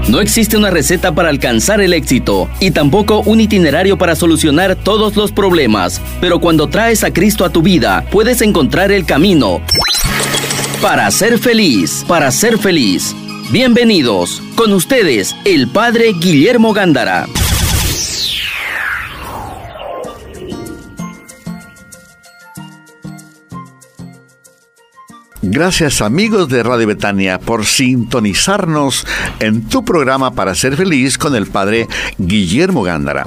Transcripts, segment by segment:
No existe una receta para alcanzar el éxito y tampoco un itinerario para solucionar todos los problemas, pero cuando traes a Cristo a tu vida, puedes encontrar el camino para ser feliz, para ser feliz. Bienvenidos, con ustedes, el Padre Guillermo Gándara. Gracias, amigos de Radio Betania, por sintonizarnos en tu programa Para Ser Feliz con el Padre Guillermo Gándara.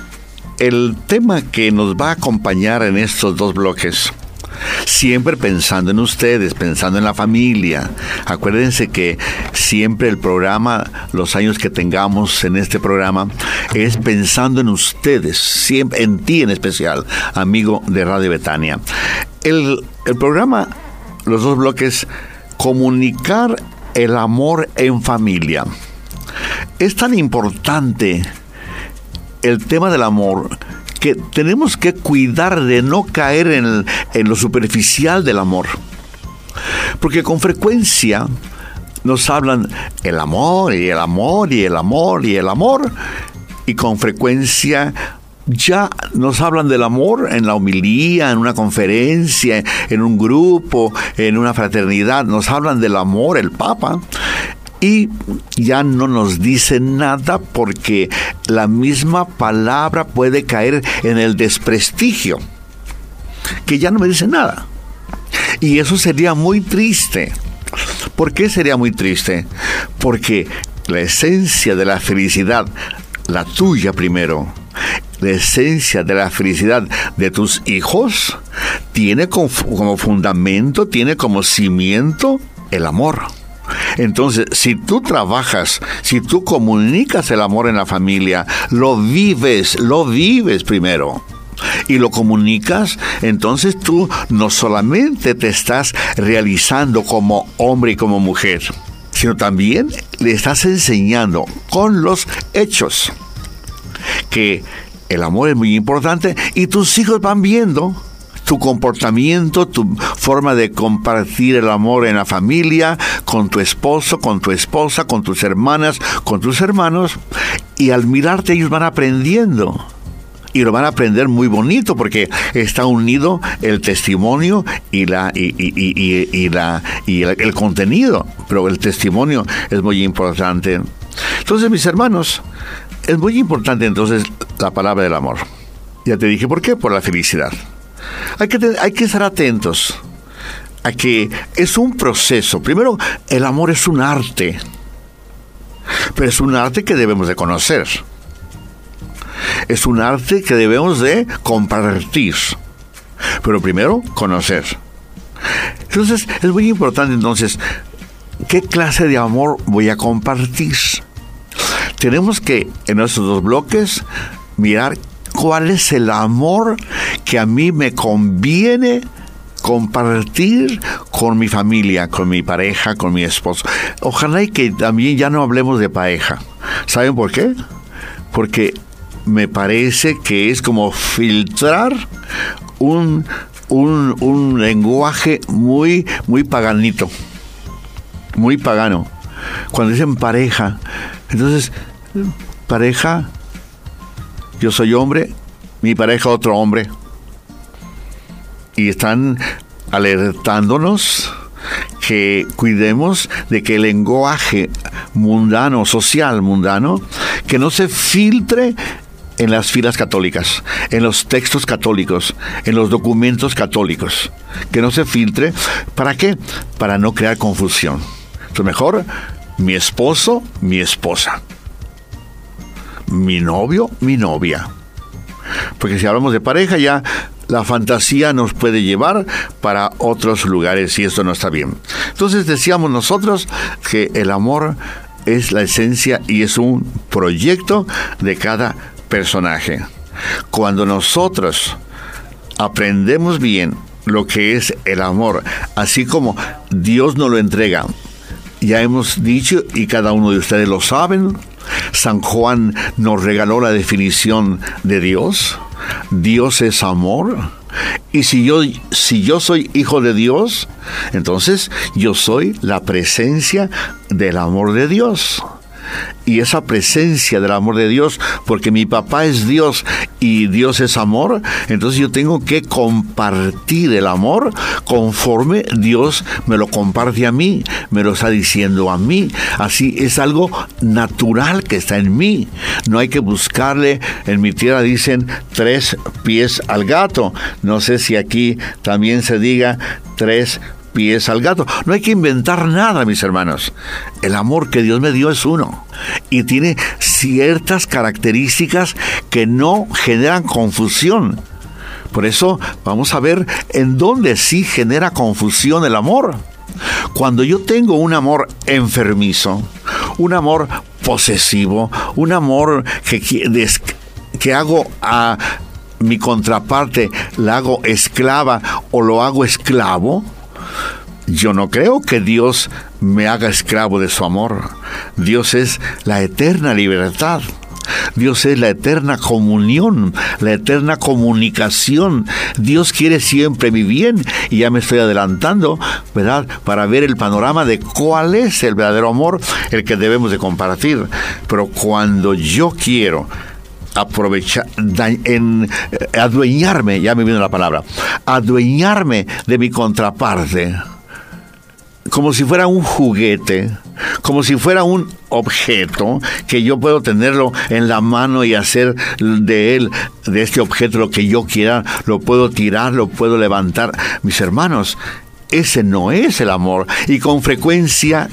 El tema que nos va a acompañar en estos dos bloques, siempre pensando en ustedes, pensando en la familia. Acuérdense que siempre el programa, los años que tengamos en este programa, es pensando en ustedes, siempre en ti en especial, amigo de Radio Betania. El programa, los dos bloques, comunicar el amor en familia. Es tan importante el tema del amor que tenemos que cuidar de no caer en lo superficial del amor. Porque con frecuencia nos hablan el amor y el amor y el amor y el amor, y con frecuencia ya nos hablan del amor en la homilía, en una conferencia, en un grupo, en una fraternidad. Nos hablan del amor, el Papa, y ya no nos dicen nada porque la misma palabra puede caer en el desprestigio, que ya no me dice nada. Y eso sería muy triste. ¿Por qué sería muy triste? Porque la esencia de la felicidad, la tuya primero, la esencia de la felicidad de tus hijos, tiene como fundamento, tiene como cimiento el amor. Entonces, si tú trabajas, si tú comunicas el amor en la familia, lo vives primero y lo comunicas, entonces tú no solamente te estás realizando como hombre y como mujer, sino también le estás enseñando con los hechos que el amor es muy importante, y tus hijos van viendo tu comportamiento, tu forma de compartir el amor en la familia, con tu esposo, con tu esposa, con tus hermanas, con tus hermanos, y al mirarte ellos van aprendiendo. Y lo van a aprender muy bonito porque está unido el testimonio y el contenido, pero el testimonio es muy importante. Entonces, mis hermanos, es muy importante entonces la palabra del amor. Ya te dije por qué, por la felicidad. Hay que estar atentos a que es un proceso. Primero, el amor es un arte, pero es un arte que debemos de conocer. Es un arte que debemos de compartir, pero primero conocer. Entonces, es muy importante entonces, ¿qué clase de amor voy a compartir? Tenemos que, en estos dos bloques, mirar cuál es el amor que a mí me conviene compartir con mi familia, con mi pareja, con mi esposo. Ojalá y que también ya no hablemos de pareja. ¿Saben por qué? Porque me parece que es como filtrar un lenguaje muy paganito, muy pagano. Cuando dicen pareja, entonces, pareja, yo soy hombre, mi pareja otro hombre. Y están alertándonos que cuidemos de que el lenguaje mundano, social mundano, que no se filtre en las filas católicas, en los textos católicos, en los documentos católicos. Que no se filtre. ¿Para qué? Para no crear confusión. Entonces, mejor mi esposo, mi esposa. Mi novio, mi novia. Porque si hablamos de pareja, ya la fantasía nos puede llevar para otros lugares y esto no está bien. Entonces decíamos nosotros que el amor es la esencia y es un proyecto de cada personaje. Cuando nosotros aprendemos bien lo que es el amor, así como Dios nos lo entrega, ya hemos dicho y cada uno de ustedes lo saben, San Juan nos regaló la definición de Dios. Dios es amor. Y si yo soy hijo de Dios, entonces yo soy la presencia del amor de Dios. y esa presencia del amor de Dios, porque mi papá es Dios y Dios es amor, entonces yo tengo que compartir el amor conforme Dios me lo comparte a mí, me lo está diciendo a mí. Así es algo natural que está en mí. No hay que buscarle. En mi tierra dicen 3 pies al gato. No sé si aquí también se diga 3 pies al gato. No hay que inventar nada, mis hermanos. El amor que Dios me dio es uno y tiene ciertas características que no generan confusión. Por eso vamos a ver en dónde sí genera confusión el amor. Cuando yo tengo un amor enfermizo, un amor posesivo, un amor que hago a mi contraparte, la hago esclava o lo hago esclavo, yo no creo que Dios me haga esclavo de su amor. Dios es la eterna libertad. Dios es la eterna comunión, la eterna comunicación. Dios quiere siempre mi bien, y ya me estoy adelantando, ¿verdad?, para ver el panorama de cuál es el verdadero amor, el que debemos de compartir. Pero cuando yo quiero adueñarme, ya me viene la palabra, adueñarme de mi contraparte, como si fuera un juguete, como si fuera un objeto que yo puedo tenerlo en la mano y hacer de él, de este objeto, lo que yo quiera, lo puedo tirar, lo puedo levantar. Mis hermanos, ese no es el amor. Y con frecuencia,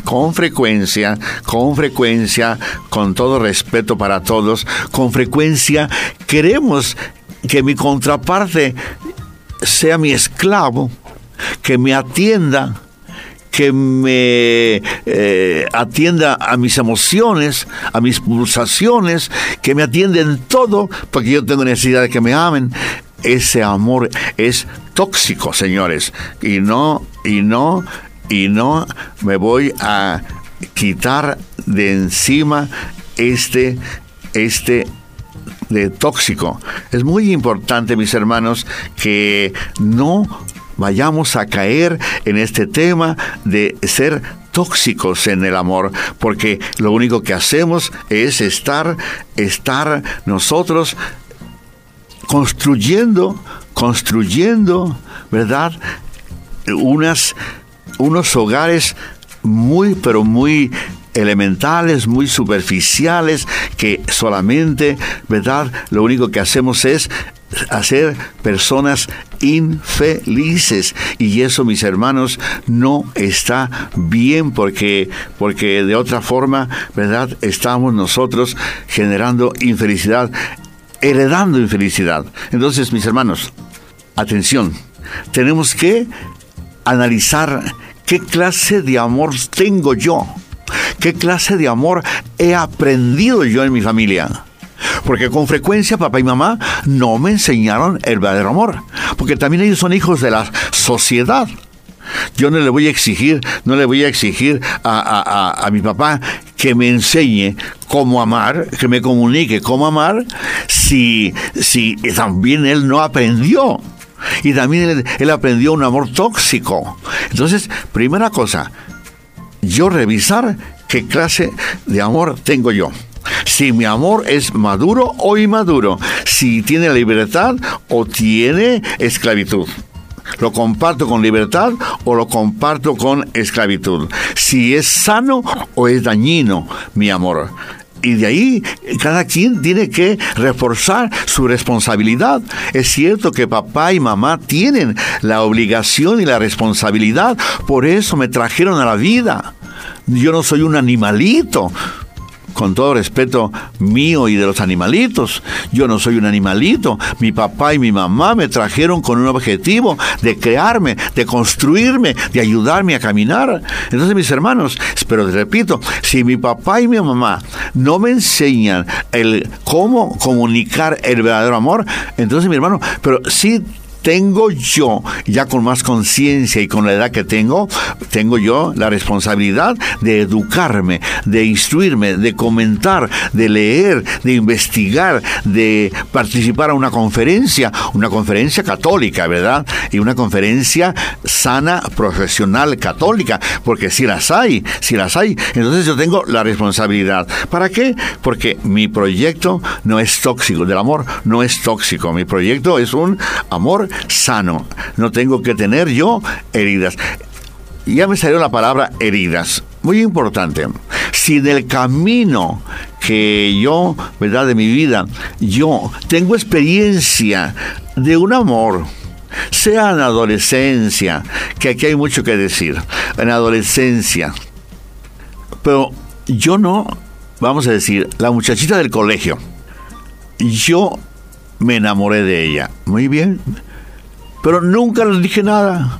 con todo respeto para todos, con frecuencia queremos que mi contraparte sea mi esclavo, que me atienda, que me atienda a mis emociones, a mis pulsaciones, que me atienda en todo, porque yo tengo necesidad de que me amen. Ese amor es tóxico, señores, y no me voy a quitar de encima este de tóxico. Es muy importante, mis hermanos, que no vayamos a caer en este tema de ser tóxicos en el amor, porque lo único que hacemos es estar nosotros construyendo, ¿verdad?, unos hogares muy, pero muy elementales, muy superficiales, que solamente, ¿verdad?, lo único que hacemos es hacer personas infelices, y eso, mis hermanos, no está bien, porque de otra forma, ¿verdad?, estamos nosotros generando infelicidad, heredando infelicidad. Entonces, mis hermanos, atención, tenemos que analizar qué clase de amor tengo yo, qué clase de amor he aprendido yo en mi familia. Porque con frecuencia papá y mamá no me enseñaron el verdadero amor, porque también ellos son hijos de la sociedad. Yo no le voy a exigir a mi papá que me enseñe cómo amar, que me comunique cómo amar, si también él no aprendió. Y también él aprendió un amor tóxico. Entonces, primera cosa, yo revisar qué clase de amor tengo yo. Si mi amor es maduro o inmaduro, si tiene libertad o tiene esclavitud. ¿Lo comparto con libertad o lo comparto con esclavitud? Si es sano o es dañino mi amor. Y de ahí cada quien tiene que reforzar su responsabilidad. Es cierto que papá y mamá tienen la obligación y la responsabilidad. Por eso me trajeron a la vida. Yo no soy un animalito. Con todo respeto mío y de los animalitos, yo no soy un animalito. Mi papá y mi mamá me trajeron con un objetivo de crearme, de construirme, de ayudarme a caminar. Entonces, mis hermanos, pero repito, si mi papá y mi mamá no me enseñan el cómo comunicar el verdadero amor, entonces, mi hermano, pero sí tengo yo, ya con más conciencia y con la edad que tengo yo la responsabilidad de educarme, de instruirme, de comentar, de leer, de investigar, de participar a una conferencia católica, ¿verdad? Y una conferencia sana, profesional, católica, porque si las hay, entonces yo tengo la responsabilidad. ¿Para qué? Porque mi proyecto no es tóxico, del amor no es tóxico, mi proyecto es un amor sano, no tengo que tener yo heridas. Ya me salió la palabra heridas, muy importante. Si en el camino que yo, ¿verdad?, de mi vida, yo tengo experiencia de un amor, sea en adolescencia, que aquí hay mucho que decir, en adolescencia, pero yo no, vamos a decir, la muchachita del colegio, yo me enamoré de ella, muy bien, pero nunca le dije nada.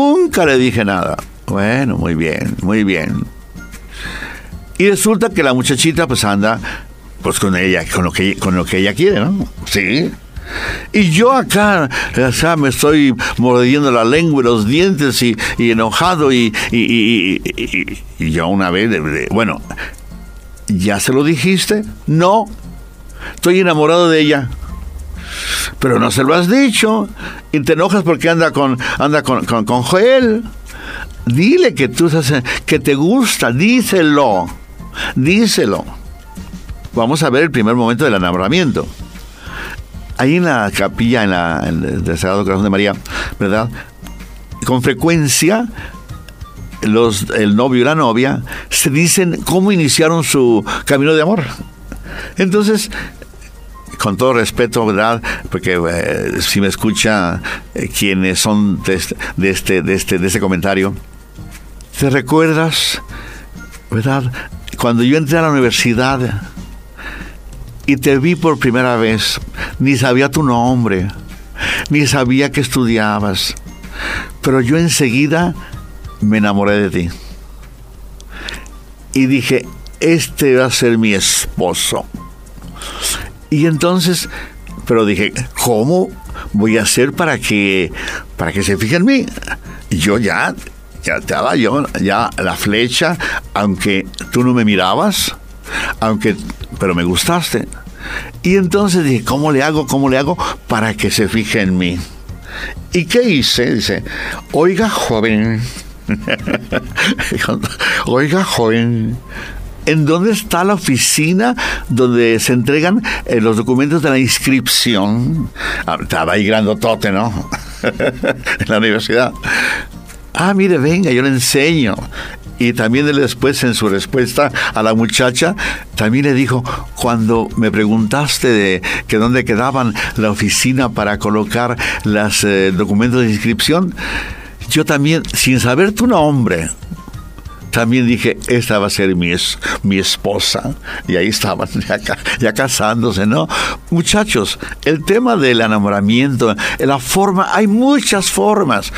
Bueno, muy bien. Y resulta que la muchachita pues anda pues con ella, con lo que ella quiere, ¿no? Sí. Y yo acá, o sea, me estoy mordiendo la lengua y los dientes y enojado y yo una vez, bueno, ¿ya se lo dijiste? No, estoy enamorado de ella. Pero no se lo has dicho y te enojas porque anda con Joel. Dile que que te gusta, díselo. Vamos a ver el primer momento del enamoramiento. Ahí en la capilla del Sagrado Corazón de María, ¿verdad?, con frecuencia el novio y la novia se dicen cómo iniciaron su camino de amor. Entonces, con todo respeto, ¿verdad?, porque si me escucha quienes son de este comentario, ¿te recuerdas, verdad, cuando yo entré a la universidad y te vi por primera vez? Ni sabía tu nombre, ni sabía que estudiabas, pero yo enseguida me enamoré de ti y dije, este va a ser mi esposo. Y entonces, pero dije, ¿cómo voy a hacer para que se fije en mí? Yo ya estaba ya la flecha, aunque tú no me mirabas, pero me gustaste. Y entonces dije, ¿cómo le hago para que se fije en mí? ¿Y qué hice? Dice, oiga, joven, ¿en dónde está la oficina donde se entregan los documentos de la inscripción? Estaba ahí grandotote, ¿no? En la universidad. Mire, venga, yo le enseño. Y también él después, en su respuesta a la muchacha, también le dijo, cuando me preguntaste de que dónde quedaban la oficina para colocar los documentos de inscripción, yo también, sin saber tu nombre, también dije, esta va a ser mi esposa. Y ahí estaban, ya casándose, ¿no? Muchachos, el tema del enamoramiento, hay muchas formas.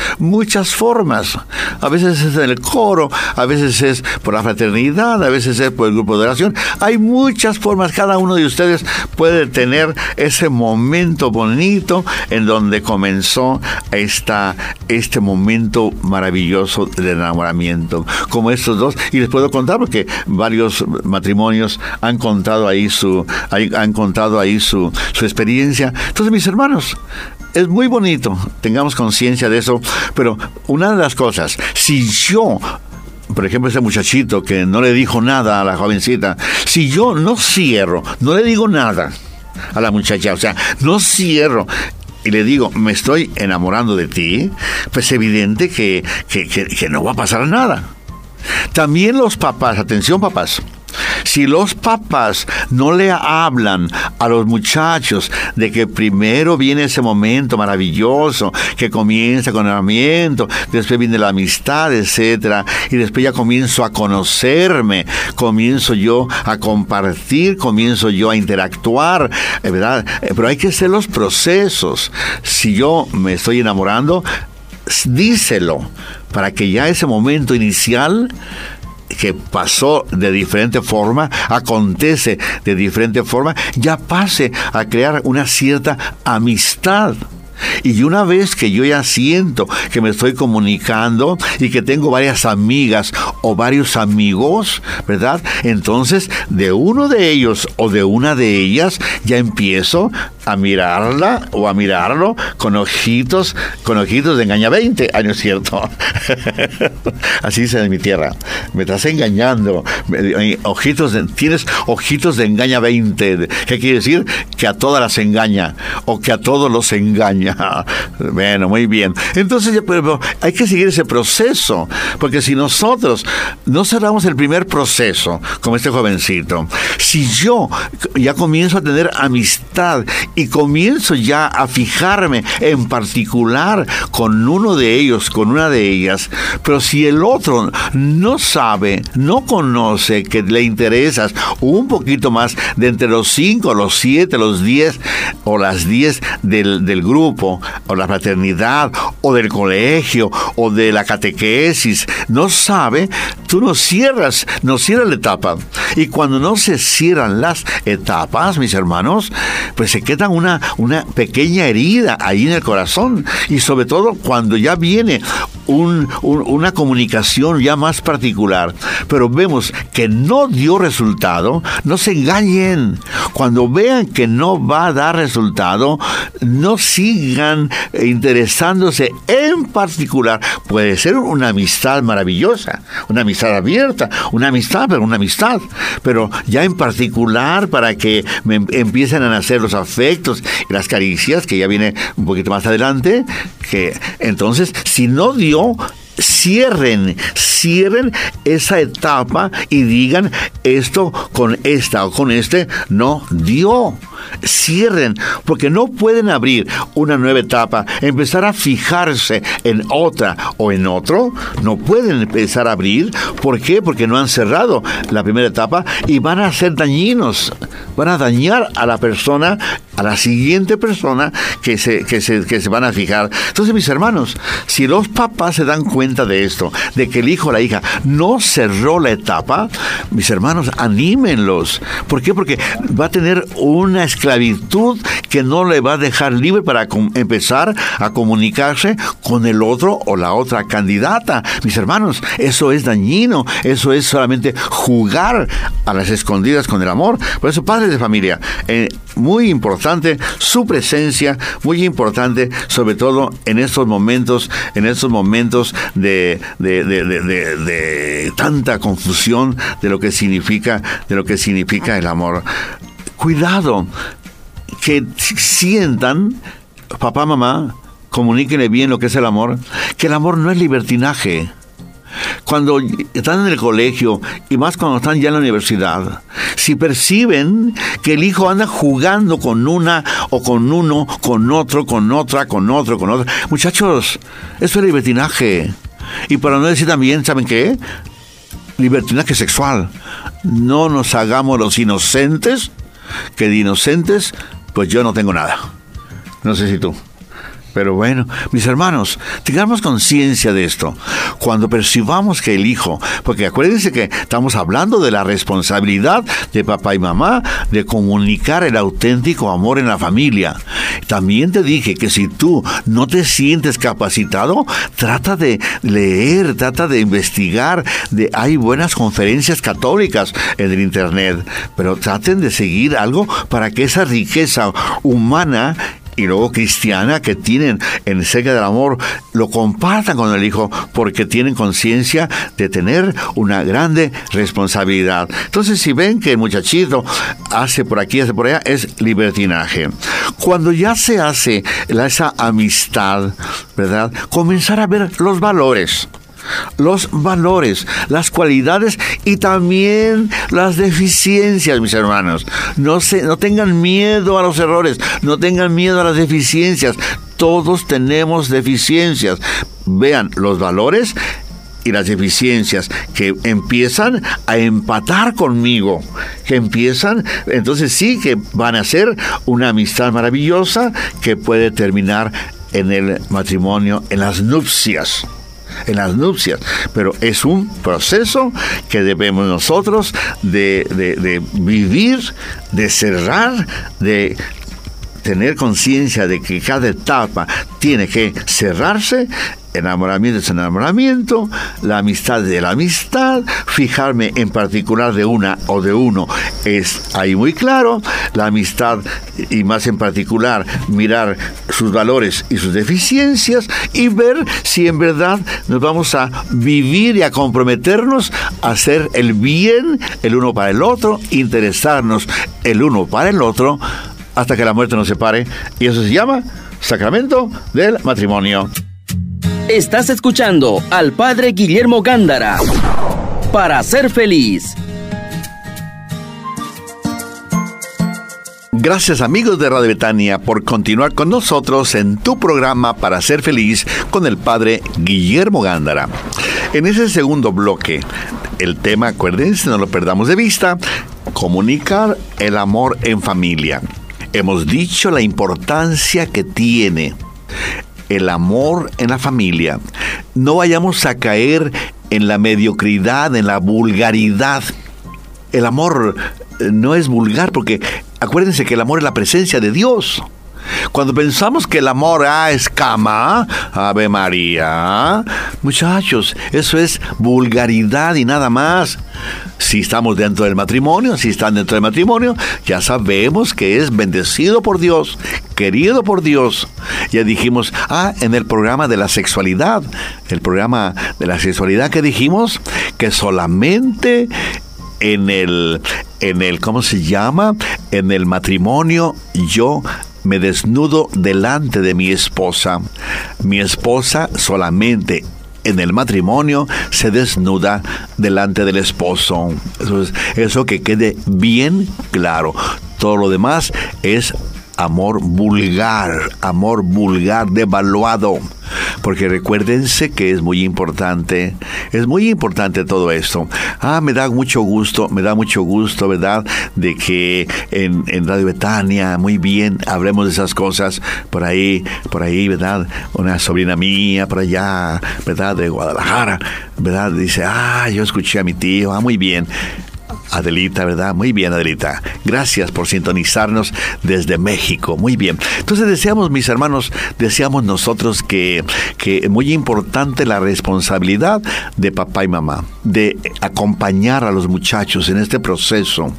A veces es en el coro, a veces es por la fraternidad, a veces es por el grupo de oración. Hay muchas formas. Cada uno de ustedes puede tener ese momento bonito en donde comenzó este momento maravilloso del enamoramiento. Como estos dos, y les puedo contar porque varios matrimonios han contado ahí su experiencia. Entonces, mis hermanos, es muy bonito, tengamos conciencia de eso, pero una de las cosas, si yo, por ejemplo, ese muchachito que no le dijo nada a la jovencita, si yo no cierro, no le digo nada a la muchacha, o sea, no cierro y le digo, me estoy enamorando de ti, pues es evidente que no va a pasar nada. También los papás, atención papás, si los papás no le hablan a los muchachos de que primero viene ese momento maravilloso, que comienza con el enamoramiento, después viene la amistad, etcétera, y después ya comienzo a conocerme, comienzo yo a compartir, comienzo yo a interactuar, ¿verdad? Pero hay que hacer los procesos. Si yo me estoy enamorando, díselo, para que ya ese momento inicial que pasó de diferente forma, acontece de diferente forma, ya pase a crear una cierta amistad. Y una vez que yo ya siento que me estoy comunicando y que tengo varias amigas o varios amigos, ¿verdad? Entonces, de uno de ellos o de una de ellas, ya empiezo a mirarla o a mirarlo con ojitos de engaña 20. Ay, no es cierto. Así dice en mi tierra. Me estás engañando. Tienes ojitos de engaña 20. ¿Qué quiere decir? Que a todas las engaña o que a todos los engaña. Bueno, muy bien. Entonces, pero hay que seguir ese proceso, porque si nosotros no cerramos el primer proceso, como este jovencito, si yo ya comienzo a tener amistad y comienzo ya a fijarme en particular con uno de ellos, con una de ellas, pero si el otro no sabe, no conoce que le interesas un poquito más de entre los 5, los 7, los 10 o las 10 del grupo, o la fraternidad, o del colegio, o de la catequesis, no sabe, tú no cierras la etapa. Y cuando no se cierran las etapas, mis hermanos, pues se queda una pequeña herida ahí en el corazón. Y sobre todo cuando ya viene una comunicación ya más particular, pero vemos que no dio resultado, no se engañen. Cuando vean que no va a dar resultado, no sigan interesándose en particular. Puede ser una amistad maravillosa, una amistad abierta, una amistad, pero ya en particular, para que me empiecen a nacer los afectos y las caricias, que ya viene un poquito más adelante, que entonces, si no dio, cierren esa etapa y digan, esto con esta o con este no dio. Cierren, porque no pueden abrir una nueva etapa, empezar a fijarse en otra o en otro. No pueden empezar a abrir. ¿Por qué? Porque no han cerrado la primera etapa y van a ser dañinos, van a dañar a la persona, a la siguiente persona que se van a fijar. Entonces, mis hermanos, si los papás se dan cuenta de esto, de que el hijo o la hija no cerró la etapa, mis hermanos, anímenlos. ¿Por qué? Porque va a tener una esclavitud que no le va a dejar libre para empezar a comunicarse con el otro o la otra candidata. Mis hermanos, eso es dañino, eso es solamente jugar a las escondidas con el amor. Por eso, padres de familia, muy importante su presencia, muy importante, sobre todo en estos momentos de tanta confusión de lo que significa el amor. Cuidado, que sientan, papá, mamá, comuníquenle bien lo que es el amor, que el amor no es libertinaje. Cuando están en el colegio y más cuando están ya en la universidad, si perciben que el hijo anda jugando con una o con uno, con otro, con otra, muchachos, eso es libertinaje. Y para no decir también, ¿saben qué? Libertinaje sexual. No nos hagamos los inocentes, que de inocentes, pues yo no tengo nada. No sé si tú. Pero bueno, mis hermanos, tengamos conciencia de esto. Cuando percibamos que el hijo, porque acuérdense que estamos hablando de la responsabilidad de papá y mamá de comunicar el auténtico amor en la familia. También te dije que si tú no te sientes capacitado, trata de leer, trata de investigar. Hay buenas conferencias católicas en el internet, pero traten de seguir algo para que esa riqueza humana y luego cristiana que tienen en cerca del amor, lo compartan con el hijo, porque tienen conciencia de tener una grande responsabilidad. Entonces, si ven que el muchachito hace por aquí, hace por allá, es libertinaje. Cuando ya se hace esa amistad, ¿verdad? Comenzar a ver los valores, las cualidades y también las deficiencias, mis hermanos. No tengan miedo a los errores, no tengan miedo a las deficiencias. Todos tenemos deficiencias. Vean los valores y las deficiencias que empiezan a empatar conmigo, entonces sí que van a ser una amistad maravillosa que puede terminar en el matrimonio, en las nupcias, pero es un proceso que debemos nosotros de vivir, de cerrar, de tener conciencia de que cada etapa tiene que cerrarse. Enamoramiento es enamoramiento, la amistad es la amistad, fijarme en particular de una o de uno es ahí muy claro, la amistad y más en particular mirar sus valores y sus deficiencias y ver si en verdad nos vamos a vivir y a comprometernos a hacer el bien el uno para el otro, interesarnos el uno para el otro hasta que la muerte nos separe, y eso se llama sacramento del matrimonio. Estás escuchando al Padre Guillermo Gándara para ser feliz. Gracias, amigos de Radio Betania, por continuar con nosotros en tu programa Para Ser Feliz con el Padre Guillermo Gándara. En ese segundo bloque, el tema, acuérdense, no lo perdamos de vista, comunicar el amor en familia. Hemos dicho la importancia que tiene el amor en la familia. No vayamos a caer en la mediocridad, en la vulgaridad. El amor no es vulgar porque acuérdense que el amor es la presencia de Dios. Cuando pensamos que el amor es cama, Ave María, muchachos, eso es vulgaridad y nada más. Si estamos dentro del matrimonio, si están dentro del matrimonio, ya sabemos que es bendecido por Dios, querido por Dios. Ya dijimos, en el programa de la sexualidad, que dijimos que solamente en el ¿cómo se llama? En el matrimonio yo me desnudo delante de mi esposa. Mi esposa solamente en el matrimonio se desnuda delante del esposo. Eso que quede bien claro. Todo lo demás es amor vulgar, devaluado. Porque recuérdense que es muy importante todo esto. Me da mucho gusto, ¿verdad? De que en Radio Betania, muy bien, hablemos de esas cosas. Por ahí, ¿verdad? Una sobrina mía, por allá, ¿verdad? De Guadalajara, ¿verdad? Dice, yo escuché a mi tío, muy bien. Adelita, ¿verdad? Muy bien, Adelita. Gracias por sintonizarnos desde México. Muy bien. Entonces deseamos, mis hermanos, nosotros que muy importante la responsabilidad de papá y mamá, de acompañar a los muchachos en este proceso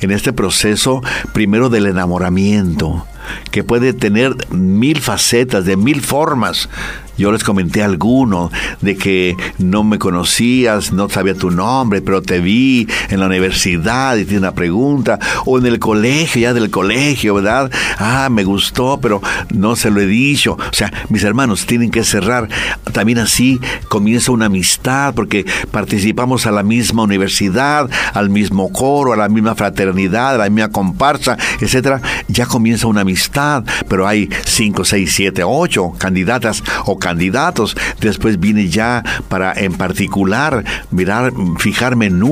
primero del enamoramiento, que puede tener 1000 facetas, de 1000 formas. Yo les comenté alguno, de que no me conocías, no sabía tu nombre, pero te vi en la universidad y tienes una pregunta, o en el colegio, ya del colegio, ¿verdad? Me gustó, pero no se lo he dicho. O sea, mis hermanos, tienen que cerrar. También así comienza una amistad, porque participamos a la misma universidad, al mismo coro, a la misma fraternidad, a la misma comparsa, etcétera. Ya comienza una amistad, pero hay 5, 6, 7, 8 candidatas o candidatos. Después viene ya para en particular fijarme en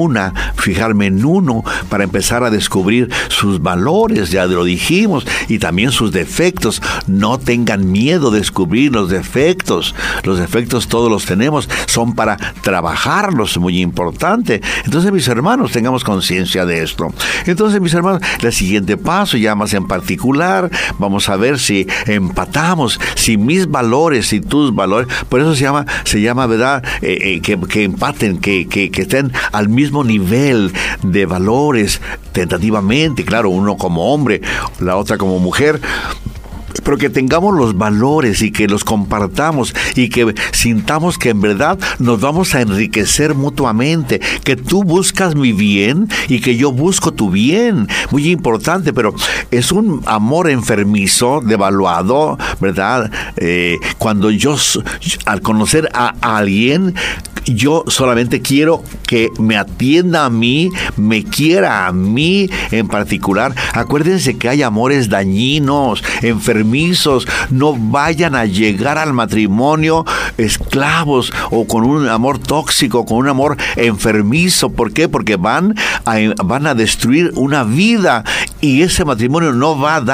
uno para empezar a descubrir sus valores, ya lo dijimos, y también sus defectos. No tengan miedo de descubrir los defectos. Los defectos todos los tenemos, son para trabajarlos, muy importante. Entonces, mis hermanos, tengamos conciencia de esto. Entonces, mis hermanos, el siguiente paso, ya más en particular, vamos a ver si empatamos, si mis valores y tus valores, por eso se llama, ¿verdad? Que empaten, que estén al mismo nivel de valores, tentativamente, claro, uno como hombre, la otra como mujer, pero que tengamos los valores y que los compartamos y que sintamos que en verdad nos vamos a enriquecer mutuamente, que tú buscas mi bien y que yo busco tu bien. Muy importante, pero es un amor enfermizo, devaluado, ¿verdad? Cuando yo, al conocer a alguien, yo solamente quiero que me atienda a mí, me quiera a mí en particular. Acuérdense que hay amores dañinos, enfermizos. No vayan a llegar al matrimonio esclavos o con un amor tóxico, con un amor enfermizo. ¿Por qué? Porque van a destruir una vida, y ese matrimonio no va a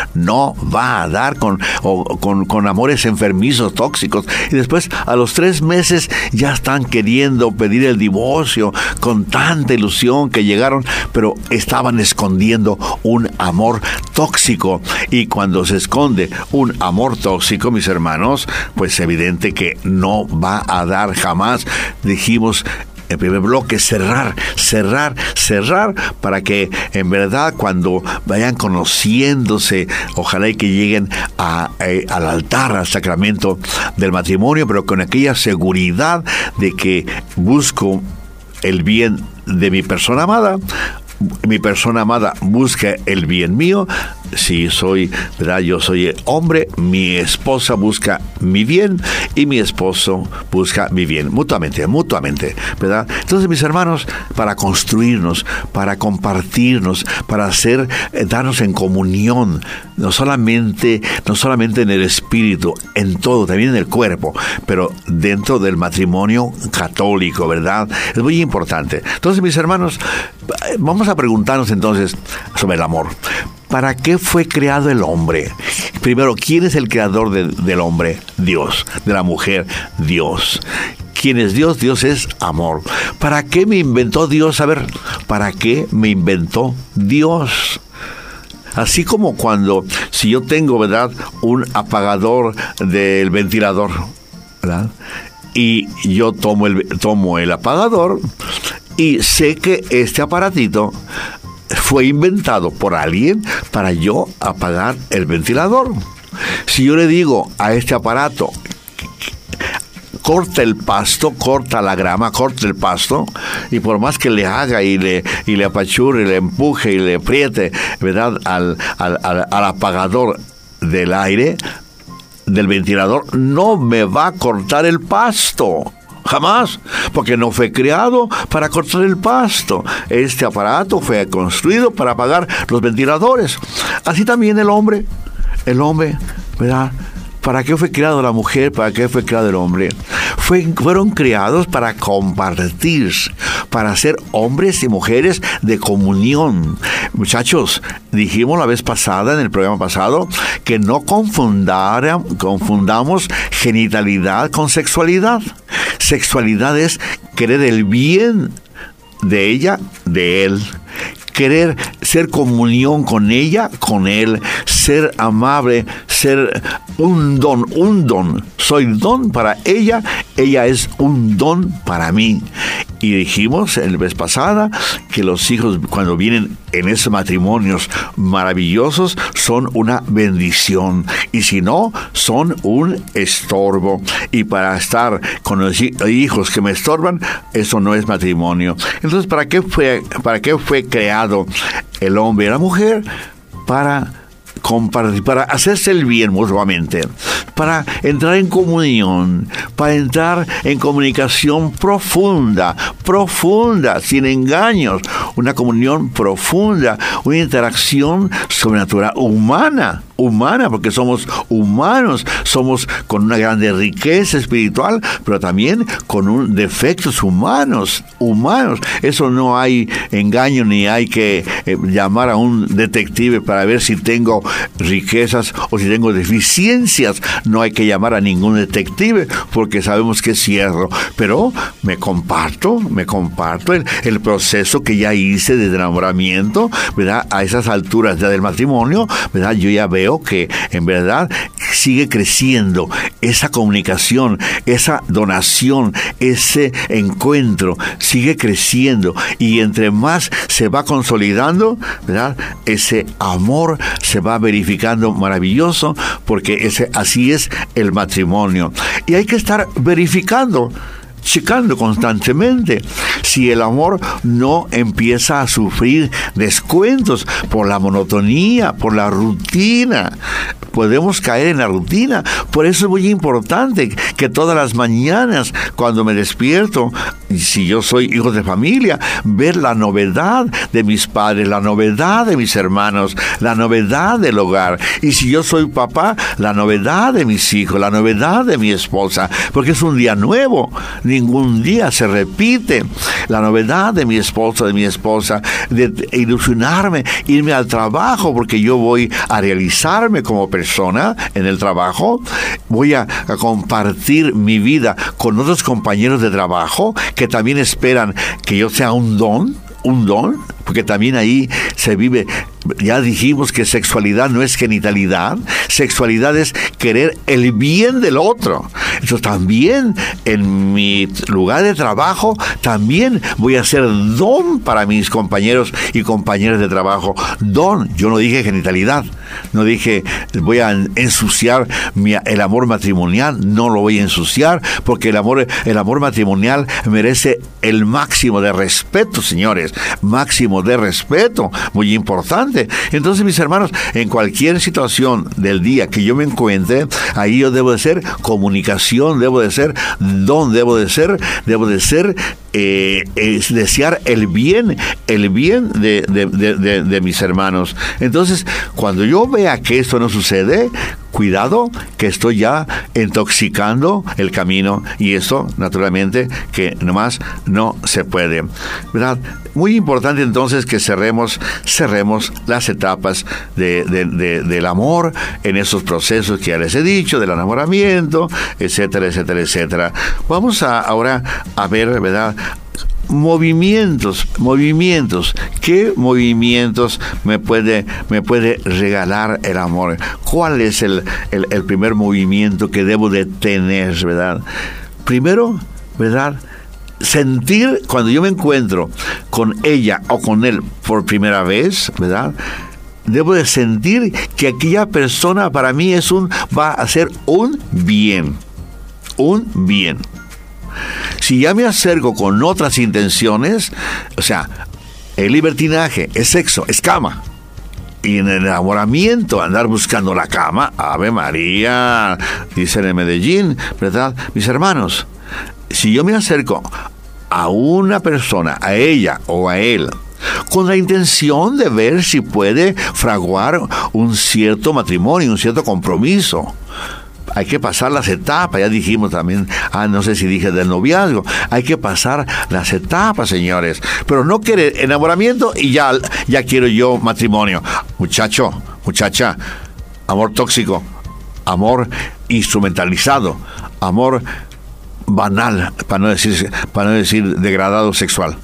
dar con amores enfermizos, tóxicos. Y después, a los 3 meses, ya están queriendo pedir el divorcio con tanta ilusión que llegaron, pero estaban escondiendo un amor tóxico. Y cuando se esconde un amor tóxico, mis hermanos, pues es evidente que no va a dar jamás. Dijimos en primer bloque, cerrar, para que en verdad cuando vayan conociéndose, ojalá y que lleguen al altar, al sacramento del matrimonio, pero con aquella seguridad de que busco el bien de mi persona amada busca el bien mío. Si soy, ¿verdad? Yo soy hombre, mi esposa busca mi bien y mi esposo busca mi bien, mutuamente, ¿verdad? Entonces, mis hermanos, para construirnos, para compartirnos, para darnos en comunión, no solamente en el espíritu, en todo, también en el cuerpo, pero dentro del matrimonio católico, ¿verdad? Es muy importante. Entonces, mis hermanos, vamos a preguntarnos entonces sobre el amor. ¿Para qué fue creado el hombre? Primero, ¿quién es el creador del hombre? Dios. De la mujer, Dios. ¿Quién es Dios? Dios es amor. ¿Para qué me inventó Dios? A ver, ¿para qué me inventó Dios? Así como si yo tengo, ¿verdad?, un apagador del ventilador, ¿verdad?, y yo tomo el apagador y sé que este aparatito fue inventado por alguien para yo apagar el ventilador. Si yo le digo a este aparato, corta el pasto, corta la grama, corta el pasto, y por más que le haga y le apachure, y le empuje y le apriete, ¿verdad?, al apagador del aire, del ventilador, no me va a cortar el pasto. Jamás, porque no fue creado para cortar el pasto. Este aparato fue construido para apagar los ventiladores. Así también el hombre, ¿verdad? ¿Para qué fue creado la mujer? ¿Para qué fue creado el hombre? Fueron creados para compartir, para ser hombres y mujeres de comunión. Muchachos, dijimos la vez pasada, en el programa pasado, que no confundamos genitalidad con sexualidad. Sexualidad es querer el bien de ella, de él. Querer ser comunión con ella, con él, ser amable, ser un don. Soy don para ella, ella es un don para mí. Y dijimos en la vez pasada que los hijos, cuando vienen en esos matrimonios maravillosos, son una bendición. Y si no, son un estorbo. Y para estar con los hijos que me estorban, eso no es matrimonio. Entonces, ¿para qué fue creado el hombre y la mujer? Para compartir, para hacerse el bien mutuamente, para entrar en comunión, para entrar en comunicación profunda, sin engaños, una comunión profunda, una interacción sobrenatural, humana, porque somos humanos, somos con una grande riqueza espiritual, pero también con defectos humanos. Eso no hay engaño, ni hay que llamar a un detective para ver si tengo riquezas o si tengo deficiencias. No hay que llamar a ningún detective porque sabemos que es cierto. Pero me comparto el proceso que ya hice de enamoramiento, ¿verdad? A esas alturas ya del matrimonio, ¿verdad? Yo ya veo que en verdad sigue creciendo esa comunicación, esa donación, ese encuentro, sigue creciendo, y entre más se va consolidando, ¿verdad?, ese amor se va verificando maravilloso, porque así es el matrimonio. Y hay que estar verificando, checando constantemente si el amor no empieza a sufrir descuentos por la monotonía, por la rutina. Podemos caer en la rutina. Por eso es muy importante que todas las mañanas, cuando me despierto, si yo soy hijo de familia, ver la novedad de mis padres, la novedad de mis hermanos, la novedad del hogar. Y si yo soy papá, la novedad de mis hijos, la novedad de mi esposa, porque es un día nuevo. Ningún día se repite. La novedad de mi esposa, de ilusionarme, irme al trabajo, porque yo voy a realizarme como persona en el trabajo. Voy a compartir mi vida con otros compañeros de trabajo que también esperan que yo sea un don, porque también ahí se vive Ya dijimos que sexualidad no es genitalidad, sexualidad es querer el bien del otro. Entonces también en mi lugar de trabajo, también voy a ser don para mis compañeros y compañeras de trabajo. Don, yo no dije genitalidad, no dije voy a ensuciar el amor matrimonial, no lo voy a ensuciar, porque el amor matrimonial merece el máximo de respeto, señores, máximo de respeto, muy importante. Entonces, mis hermanos, en cualquier situación del día que yo me encuentre, ahí yo debo de ser comunicación, debo de ser don, debo de ser desear el bien de mis hermanos. Entonces, cuando yo vea que esto no sucede, cuidado, que estoy ya intoxicando el camino, y eso, naturalmente, que nomás no se puede, ¿verdad? Muy importante entonces que cerremos las etapas del amor en esos procesos que ya les he dicho, del enamoramiento, etcétera, etcétera, etcétera. Vamos ahora a ver, ¿verdad?, movimientos. ¿Qué movimientos me puede regalar el amor? ¿Cuál es el primer movimiento que debo de tener, verdad? Primero, ¿verdad?, sentir cuando yo me encuentro con ella o con él por primera vez, ¿verdad?, debo de sentir que aquella persona para mí va a ser un bien. Si ya me acerco con otras intenciones, o sea, el libertinaje, es sexo, es cama. Y en el enamoramiento, andar buscando la cama, Ave María, dicen en Medellín, ¿verdad? Mis hermanos, si yo me acerco a una persona, a ella o a él, con la intención de ver si puede fraguar un cierto matrimonio, un cierto compromiso, hay que pasar las etapas, ya dijimos también, no sé si dije del noviazgo, hay que pasar las etapas, señores, pero no querer enamoramiento y ya quiero yo matrimonio. Muchacha, amor tóxico, amor instrumentalizado, amor banal, para no decir degradado sexual,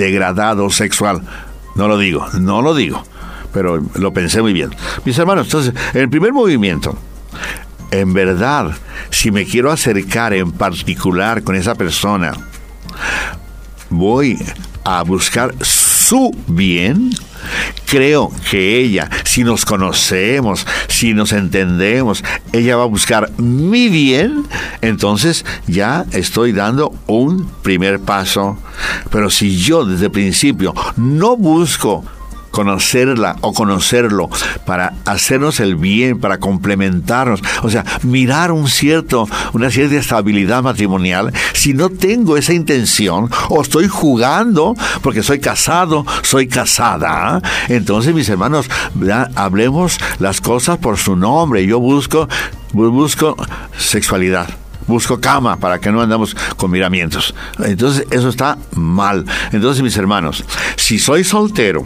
no lo digo, pero lo pensé muy bien. Mis hermanos, entonces, el primer movimiento, en verdad, si me quiero acercar en particular con esa persona, voy a buscar su bien. Creo que ella, si nos conocemos, si nos entendemos, ella va a buscar mi bien, entonces ya estoy dando un primer paso. Pero si yo desde el principio no busco conocerla o conocerlo para hacernos el bien, para complementarnos, o sea, mirar una cierta estabilidad matrimonial, si no tengo esa intención o estoy jugando porque soy casado, soy casada, entonces, mis hermanos, ¿verdad?, hablemos las cosas por su nombre. Yo busco sexualidad, busco cama, para que no andamos con miramientos. Entonces, eso está mal. Entonces, mis hermanos, si soy soltera,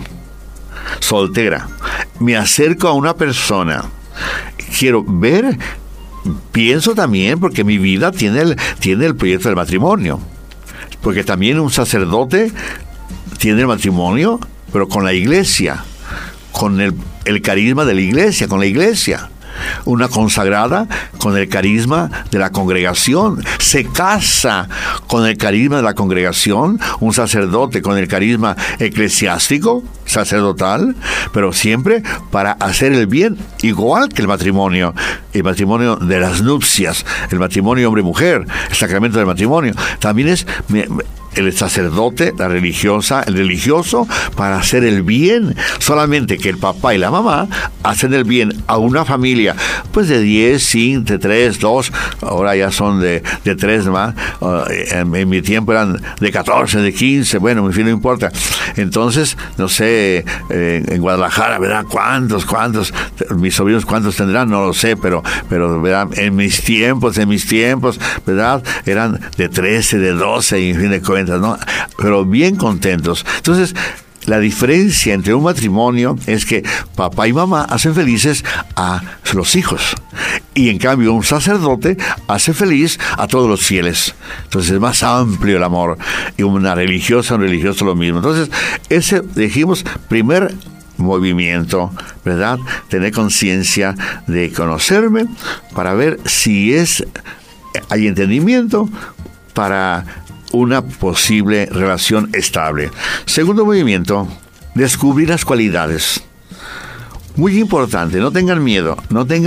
me acerco a una persona, quiero ver, pienso también, porque mi vida tiene el proyecto del matrimonio, porque también un sacerdote tiene el matrimonio, pero con la iglesia, con el carisma de la iglesia, con la iglesia. Una consagrada con el carisma de la congregación, se casa con el carisma de la congregación, un sacerdote con el carisma eclesiástico, sacerdotal, pero siempre para hacer el bien, igual que el matrimonio de las nupcias, el matrimonio hombre-mujer, el sacramento del matrimonio, también es el sacerdote, la religiosa, el religioso, para hacer el bien. Solamente que el papá y la mamá hacen el bien a una familia, pues de 10, 5, de 3, 2, ahora ya son de 3 más, en mi tiempo eran de 14, de 15, bueno, en fin, no importa. Entonces, no sé, en Guadalajara, ¿verdad? ¿Cuántos? Mis sobrinos, ¿cuántos tendrán? No lo sé, pero ¿verdad?, en mis tiempos, ¿verdad?, eran de 13, de 12, y en fin de cuentas, ¿no? Pero bien contentos. Entonces, la diferencia entre un matrimonio es que papá y mamá hacen felices a los hijos, y en cambio un sacerdote hace feliz a todos los fieles. Entonces es más amplio el amor, y un religioso lo mismo. Entonces, ese, dijimos, primer movimiento, ¿verdad? Tener conciencia de conocerme para ver si hay entendimiento para una posible relación estable. Segundo movimiento, descubrir las cualidades. Muy importante, no tengan miedo,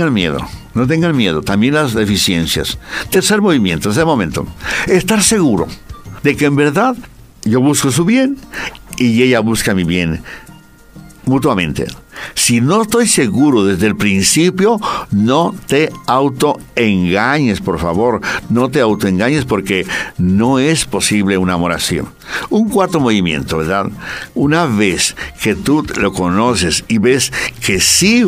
también las deficiencias. Tercer momento, estar seguro de que en verdad yo busco su bien y ella busca mi bien mutuamente. Si no estoy seguro desde el principio, no te autoengañes, por favor. No te autoengañes porque no es posible un amor así. Un cuarto movimiento, ¿verdad? Una vez que tú lo conoces y ves que sí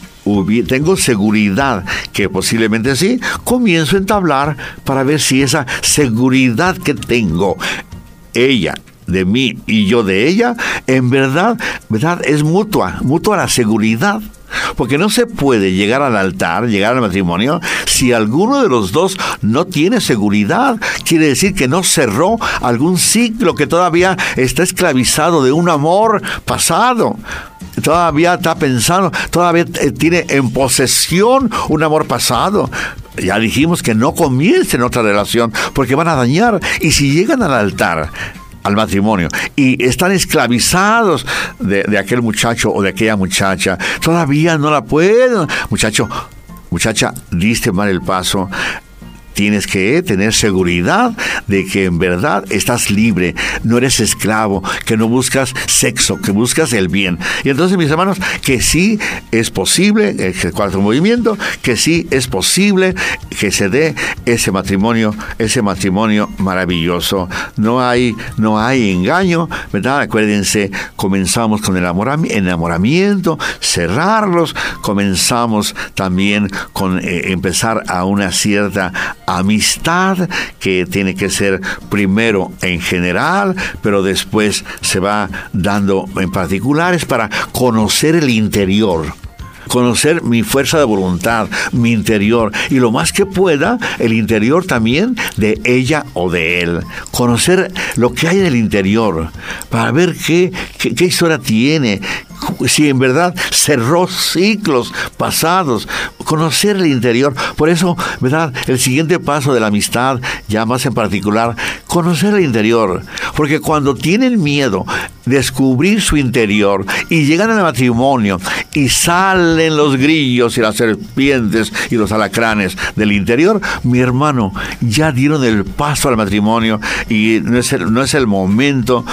tengo seguridad que posiblemente sí, comienzo a entablar para ver si esa seguridad que tengo, ella de mí y yo de ella, en verdad es mutua la seguridad. Porque no se puede llegar al altar, llegar al matrimonio, si alguno de los dos no tiene seguridad. Quiere decir que no cerró algún ciclo, que todavía está esclavizado de un amor pasado. Todavía está pensando, todavía tiene en posesión un amor pasado. Ya dijimos que no comiencen otra relación, porque van a dañar. Y si llegan al altar, al matrimonio, y están esclavizados de aquel muchacho o de aquella muchacha, todavía no la pueden. Muchacha, diste mal el paso. Tienes que tener seguridad de que en verdad estás libre, no eres esclavo, que no buscas sexo, que buscas el bien. Y entonces, mis hermanos, que sí es posible, el cuarto movimiento, que sí es posible que se dé ese matrimonio maravilloso. No hay engaño, ¿verdad? Acuérdense, comenzamos con el enamoramiento, cerrarlos, comenzamos también con empezar a una cierta amistad que tiene que ser primero en general, pero después se va dando en particulares para conocer el interior. Conocer mi fuerza de voluntad, mi interior, y lo más que pueda, el interior también de ella o de él. Conocer lo que hay en el interior, para ver qué historia tiene, si en verdad cerró ciclos pasados, conocer el interior. Por eso, ¿verdad?, el siguiente paso de la amistad, ya más en particular, conocer el interior. Porque cuando tienen miedo, descubrir su interior y llegan al matrimonio y salen los grillos y las serpientes y los alacranes del interior, mi hermano, ya dieron el paso al matrimonio y no es el momento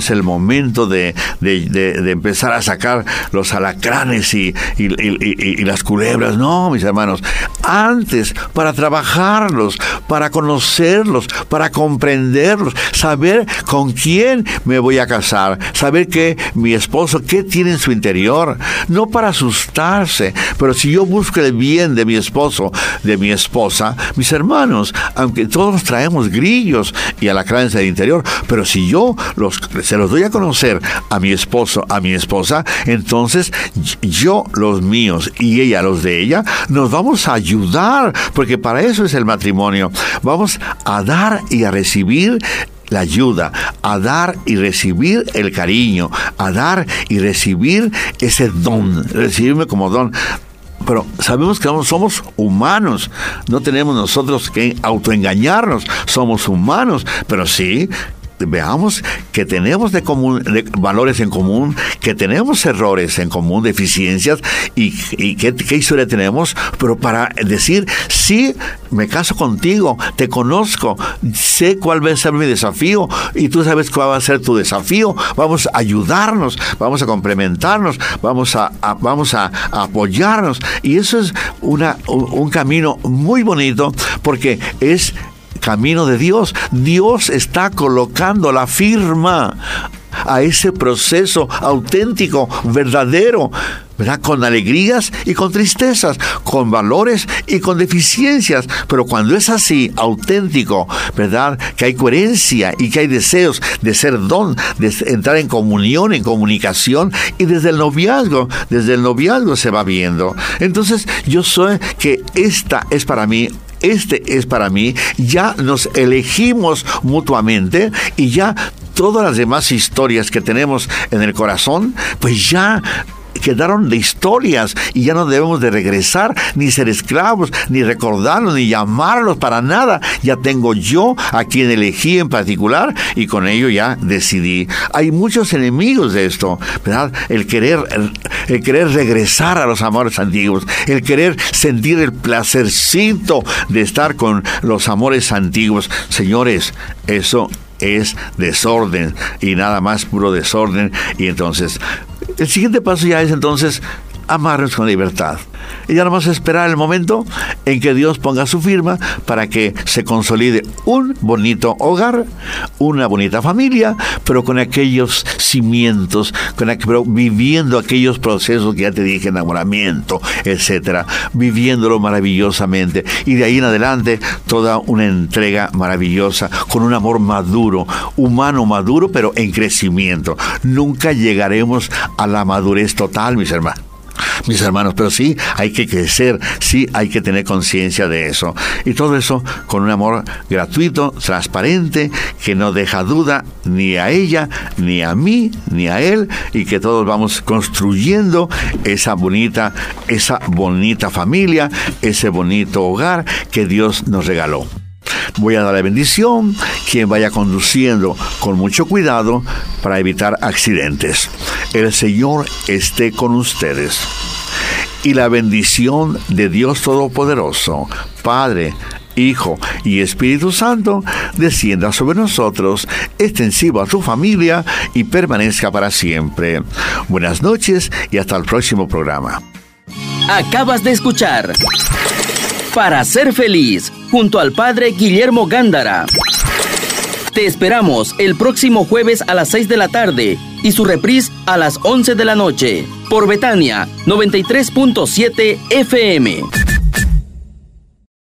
de empezar a sacar los alacranes y las culebras. No, mis hermanos, antes, para trabajarlos, para conocerlos, para comprenderlos, saber con quién me voy a casar, saber que mi esposo, qué tiene en su interior, no para asustarse, pero si yo busco el bien de mi esposo, de mi esposa, mis hermanos, aunque todos traemos grillos y alacranes del interior, pero si yo se los doy a conocer a mi esposo, a mi esposa, entonces yo los míos y ella los de ella, nos vamos a ayudar, porque para eso es el matrimonio. Vamos a dar y a recibir la ayuda, a dar y recibir el cariño, a dar y recibir ese don, recibirme como don. Pero sabemos que somos humanos, no tenemos nosotros que autoengañarnos, somos humanos, pero sí, veamos que tenemos de valores en común, que tenemos errores en común, deficiencias, y qué historia tenemos, pero para decir, sí, me caso contigo, te conozco, sé cuál va a ser mi desafío, y tú sabes cuál va a ser tu desafío, vamos a ayudarnos, vamos a complementarnos, vamos a apoyarnos, y eso es un camino muy bonito, porque es camino de Dios. Dios está colocando la firma a ese proceso auténtico, verdadero, ¿verdad?, con alegrías y con tristezas, con valores y con deficiencias, pero cuando es así, auténtico, ¿verdad?, que hay coherencia y que hay deseos de ser don, de entrar en comunión, en comunicación, y desde el noviazgo se va viendo. Entonces, yo sé que esta es para mí, este es para mí, ya nos elegimos mutuamente y ya todas las demás historias que tenemos en el corazón, pues ya quedaron de historias y ya no debemos de regresar, ni ser esclavos, ni recordarlos, ni llamarlos para nada. Ya tengo yo a quien elegí en particular y con ello ya decidí. Hay muchos enemigos de esto, ¿verdad? El querer regresar a los amores antiguos, el querer sentir el placercito de estar con los amores antiguos. Señores, eso es desorden y nada más puro desorden. Y entonces el siguiente paso ya es entonces amarnos con libertad. Y ya nomás esperar el momento en que Dios ponga su firma para que se consolide un bonito hogar, una bonita familia, pero con aquellos cimientos, pero viviendo aquellos procesos que ya te dije, enamoramiento, etcétera, viviéndolo maravillosamente. Y de ahí en adelante, toda una entrega maravillosa, con un amor maduro, humano maduro, pero en crecimiento. Nunca llegaremos a la madurez total, mis hermanos, pero sí hay que crecer, sí hay que tener conciencia de eso. Y todo eso con un amor gratuito, transparente, que no deja duda ni a ella, ni a mí, ni a él, y que todos vamos construyendo esa bonita familia, ese bonito hogar que Dios nos regaló. Voy a dar la bendición, quien vaya conduciendo con mucho cuidado para evitar accidentes. El Señor esté con ustedes. Y la bendición de Dios Todopoderoso, Padre, Hijo y Espíritu Santo, descienda sobre nosotros, extensivo a tu familia y permanezca para siempre. Buenas noches y hasta el próximo programa. Acabas de escuchar Para Ser Feliz, junto al Padre Guillermo Gándara. Te esperamos el próximo jueves a las 6 de la tarde y su reprise a las 11 de la noche por Betania 93.7 FM.